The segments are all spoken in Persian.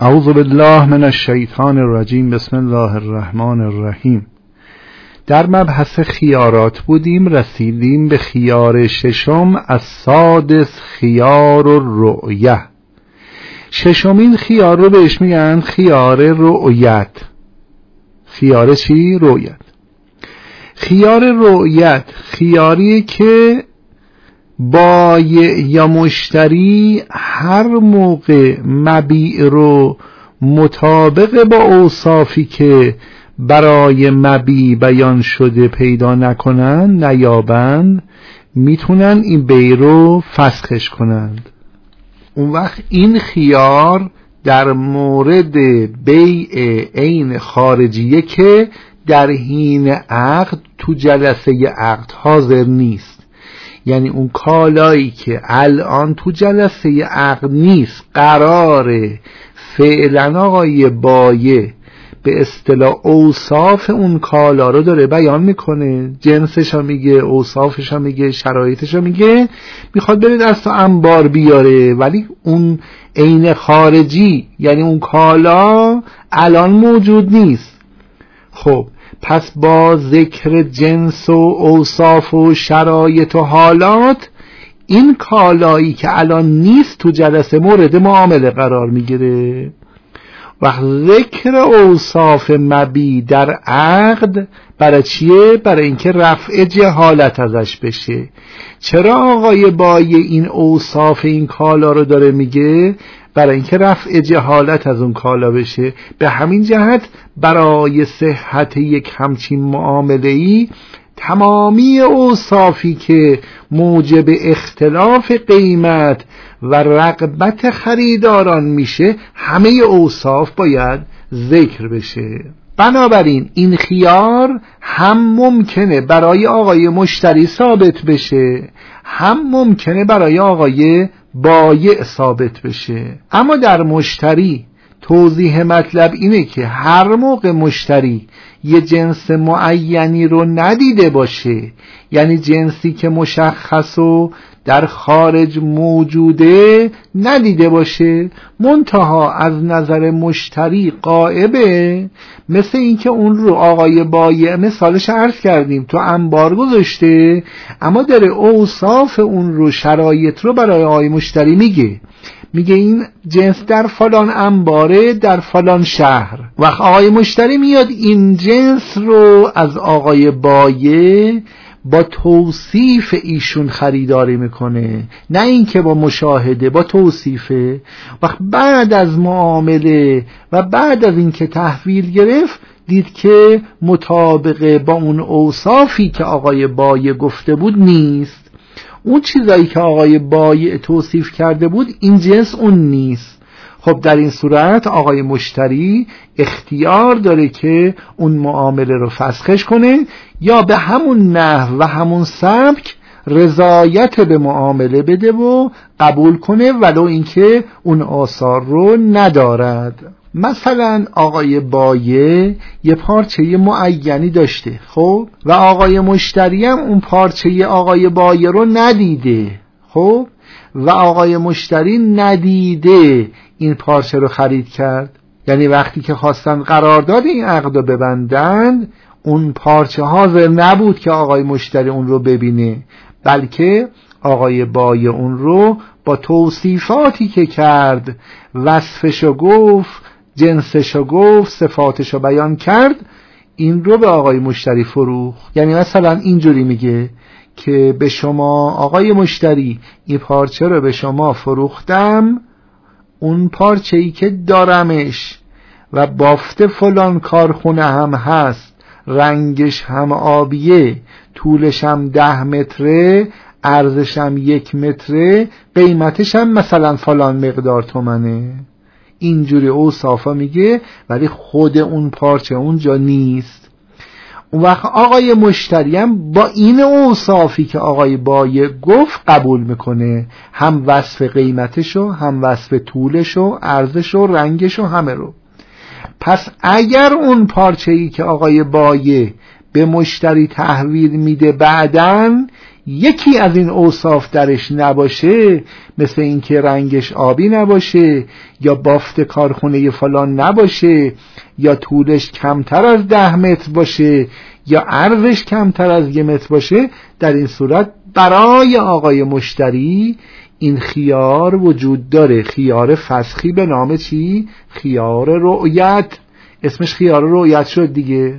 اعوذ بالله من الشیطان الرجیم. بسم الله الرحمن الرحیم. در مبحث خیارات بودیم، رسیدیم به خیار ششم، السادس خیار الرؤیه. ششمین خیار رو بهش میگن خیار رؤیت. خیار چی؟ رؤیت. خیار رؤیت خیاریه که بایع یا مشتری هر موقع مبیع رو مطابق با اوصافی که برای مبیع بیان شده پیدا نکنن، نیابند، میتونن این بیع رو فسخش کنند. اون وقت این خیار در مورد بیع عین خارجیه که در حین عقد تو جلسه عقد حاضر نیست. یعنی اون کالایی که الان تو جلسه عقد نیست، قراره فعلا آقای بایع به اصطلاح اوصاف اون کالا رو داره بیان میکنه، جنسش ها میگه، اوصافش ها میگه، شرایطش ها میگه، میخواد بره دست انبار بیاره، ولی اون عین خارجی یعنی اون کالا الان موجود نیست. خب پس با ذکر جنس و اوصاف و شرایط و حالات این کالایی که الان نیست تو جلسه مورد معامله قرار میگیره. و ذکر اوصاف مبیع در عقد برای چیه؟ برای اینکه رفع جهالت ازش بشه. چرا آقای بایع این اوصاف این کالا رو داره میگه؟ برای اینکه رفع جهالت از اون کالا بشه. به همین جهت برای صحت یک همچین معامله‌ای تمامی اوصافی که موجب اختلاف قیمت و رغبت خریداران میشه، همه اوصاف باید ذکر بشه. بنابراین این خیار هم ممکنه برای آقای مشتری ثابت بشه، هم ممکنه برای آقای بایع ثابت بشه. اما در مشتری توضیح مطلب اینه که هر موقع مشتری یه جنس معینی رو ندیده باشه، یعنی جنسی که مشخص و در خارج موجوده ندیده باشه، منتها از نظر مشتری غائبه، مثل اینکه اون رو آقای بایع مثالش عرض کردیم تو انبار گذاشته، اما داره اوصاف اون رو، شرایط رو برای آقای مشتری میگه این جنس در فلان انباره در فلان شهر. وقت آقای مشتری میاد این جنس رو از آقای بایع با توصیف ایشون خریداری میکنه، نه اینکه با مشاهده، با توصیفه. وقت بعد از معامله و بعد از اینکه تحویل گرفت، دید که مطابق با اون اوصافی که آقای بایع گفته بود نیست. اون چیزایی که آقای بایع توصیف کرده بود این جنس اون نیست. خب در این صورت آقای مشتری اختیار داره که اون معامله رو فسخش کنه، یا به همون نحو و همون سبک رضایت به معامله بده و قبول کنه، ولو اینکه اون آثار رو ندارد. مثلا آقای بایع یه پارچه معینی داشته، خب، و آقای مشتری هم اون پارچه آقای بایع رو ندیده، خب، و آقای مشتری ندیده این پارچه رو خرید کرد. یعنی وقتی که خواستن قرارداد این عقد رو ببندن، اون پارچه حاضر نبود که آقای مشتری اون رو ببینه، بلکه آقای بایع اون رو با توصیفاتی که کرد، وصفشو گفت، جنسشو گفت، صفاتشو بیان کرد، این رو به آقای مشتری فروخت. یعنی مثلا اینجوری میگه که به شما آقای مشتری این پارچه رو به شما فروختم، اون پارچه ای که دارمش و بافت فلان کارخونه هم هست، رنگش هم آبیه، طولش هم 10 متره، عرضش هم 1 متره، قیمتش هم مثلا فلان مقدار تومنه. اینجوری اوصافا میگه، ولی خود اون پارچه اونجا نیست. اون وقت آقای مشتری هم با این اوصافی که آقای بایع گفت قبول میکنه، هم وصف قیمتشو، هم وصف طولشو، عرضشو، رنگشو، همه رو. پس اگر اون پارچه‌ای که آقای بایع به مشتری تحویل میده بعدن یکی از این اوصاف درش نباشه، مثل اینکه رنگش آبی نباشه، یا بافت کارخونه فلان نباشه، یا طولش کمتر از 10 متر باشه، یا عرضش کمتر از 1 متر باشه، در این صورت برای آقای مشتری این خیار وجود داره. خیار فسخی به نام چی؟ خیار رؤیت. اسمش خیار رؤیت شد دیگه.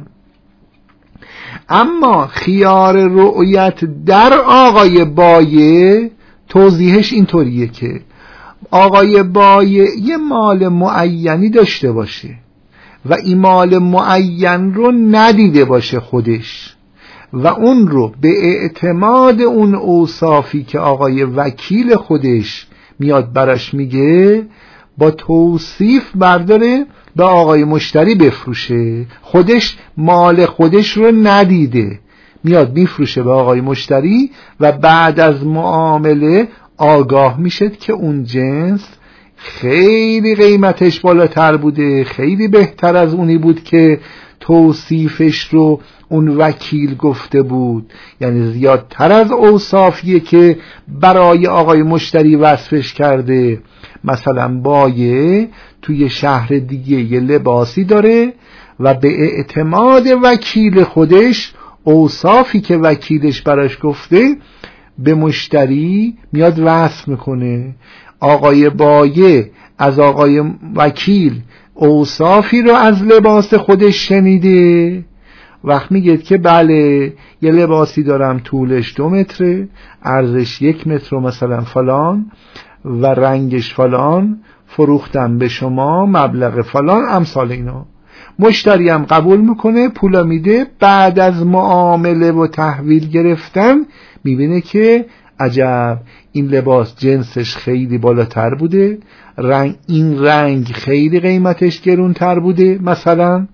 اما خیار رؤیت در آقای بایع توضیحش اینطوریه که آقای بایع یه مال معینی داشته باشه و این مال معین رو ندیده باشه خودش و اون رو به اعتماد اون اوصافی که آقای وکیل خودش میاد براش میگه با توصیف برداره به آقای مشتری بفروشه. خودش مال خودش رو ندیده، میاد میفروشه به آقای مشتری و بعد از معامله آگاه میشه که اون جنس خیلی قیمتش بالاتر بوده، خیلی بهتر از اونی بود که توصیفش رو اون وکیل گفته بود، یعنی زیادتر از اوصافیه که برای آقای مشتری وصفش کرده. مثلا بایع توی شهر دیگه یه لباسی داره و به اعتماد وکیل خودش اوصافی که وکیلش براش گفته به مشتری میاد وصف میکنه. آقای بایع از آقای وکیل اوصافی رو از لباس خودش شنیده، وقت میگه که بله یه لباسی دارم طولش 2 متره، عرضش 1 متر مثلا فلان و رنگش فلان، فروختم به شما مبلغ فلان، امثال اینا. مشتری هم قبول میکنه، پولا میده. بعد از معامله و تحویل گرفتن میبینه که عجب این لباس جنسش خیلی بالاتر بوده، این رنگ خیلی قیمتش گرونتر بوده مثلا.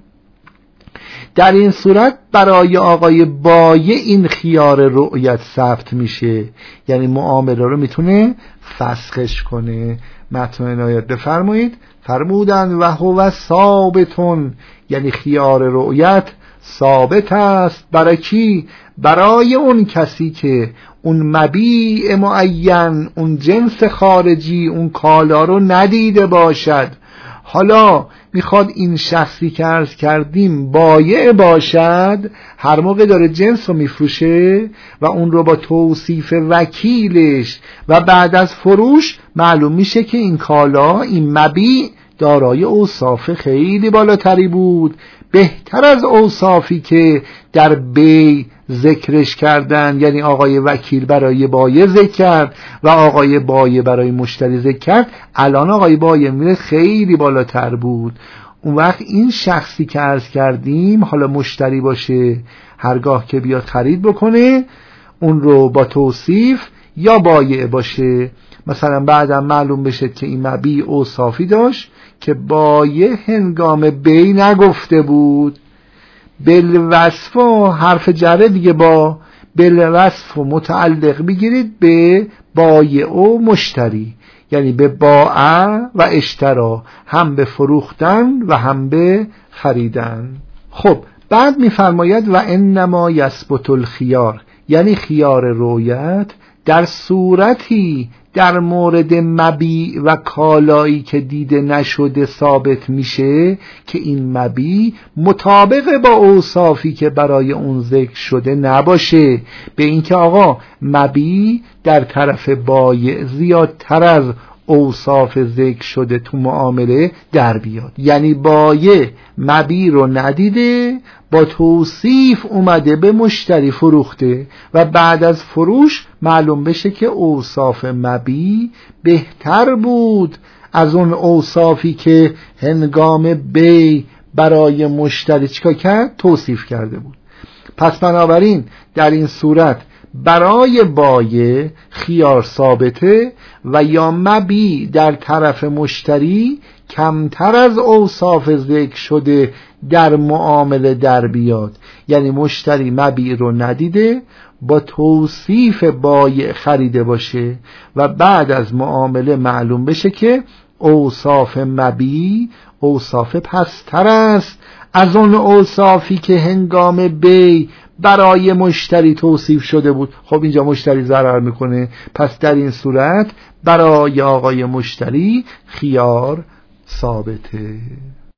در این صورت برای آقای بایع این خیار رؤیت ثبت میشه، یعنی معامله رو میتونه فسخش کنه. متن عنایت بفرمایید. فرمودن و هو ثابتون، یعنی خیار رؤیت ثابت است برای کی؟ برای اون کسی که اون مبیع معین، اون جنس خارجی، اون کالا رو ندیده باشد. حالا میخواد این شخصی که عرض کردیم بایع باشد، هر موقع داره جنس رو میفروشه و اون رو با توصیف وکیلش و بعد از فروش معلوم میشه که این کالا، این مبیع دارای اوصاف خیلی بالاتری بود، بهتر از اوصافی که در بیع ذکرش کردن، یعنی آقای وکیل برای بایع ذکر کرد و آقای بایع برای مشتری ذکر کرد. الان آقای بایع میره خیلی بالاتر بود. اون وقت این شخصی که عرض کردیم، حالا مشتری باشه هرگاه که بیاد خرید بکنه، اون رو با توصیف، یا بایع باشه مثلا بعدم معلوم بشه که این مبیع اوصافی داشت که بایع هنگام بیع نگفته بود. بالوصف و حرف جره دیگه، با بالوصف و متعلق بگیرید به بایع و مشتری، یعنی به باع و اشترا، هم به فروختن و هم به خریدن. خب بعد میفرماید و انما یثبت الخیار، یعنی خیار رؤیت در صورتی در مورد مبیع و کالایی که دیده نشده ثابت میشه که این مبیع مطابق با اوصافی که برای اون ذکر شده نباشه. به اینکه آقا مبیع در طرف بایع زیادتر از اوصاف ذکر شده تو معامله در بیاد، یعنی بایع مبیع رو ندیده، با توصیف اومده به مشتری فروخته و بعد از فروش معلوم بشه که اوصاف مبیع بهتر بود از اون اوصافی که هنگام بیع برای مشتری چیکار کرد؟ توصیف کرده بود. پس بنابراین در این صورت برای بایع خیار ثابته و یا مبیع در طرف مشتری کمتر از اوصاف ذکر شده در معامله در بیاد، یعنی مشتری مبیع رو ندیده، با توصیف بایع خریده باشه و بعد از معامله معلوم بشه که اوصاف مبی اوصاف پستر است از اون اوصافی که هنگام بی برای مشتری توصیف شده بود. خب اینجا مشتری ضرر میکنه، پس در این صورت برای آقای مشتری خیار ثابته.